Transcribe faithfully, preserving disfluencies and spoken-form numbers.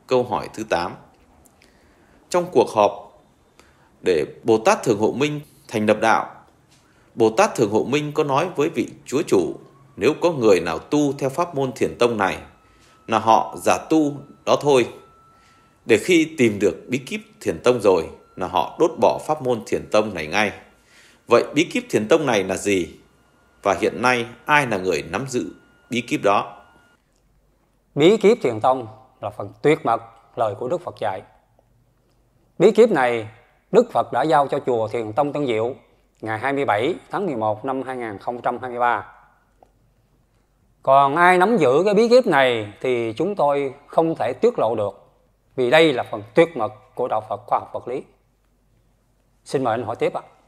Câu hỏi thứ tám. Trong cuộc họp để Bồ Tát Thường Hộ Minh thành lập đạo, Bồ Tát Thường Hộ Minh có nói với vị Chúa Chủ, nếu có người nào tu theo pháp môn Thiền Tông này là họ giả tu đó thôi, để khi tìm được bí kíp Thiền Tông rồi là họ đốt bỏ pháp môn Thiền Tông này ngay. Vậy bí kíp Thiền Tông này là gì? Và hiện nay ai là người nắm giữ bí kíp đó? Bí kíp Thiền Tông là phần tuyệt mật lời của Đức Phật dạy. Bí kíp này Đức Phật đã giao cho chùa Thiền Tông Tân Diệu ngày hai mươi bảy tháng mười một năm hai nghìn không trăm hai mươi ba. Còn ai nắm giữ cái bí kíp này thì chúng tôi không thể tiết lộ được, vì đây là phần tuyệt mật của đạo Phật khoa học vật lý. Xin mời anh hỏi tiếp ạ.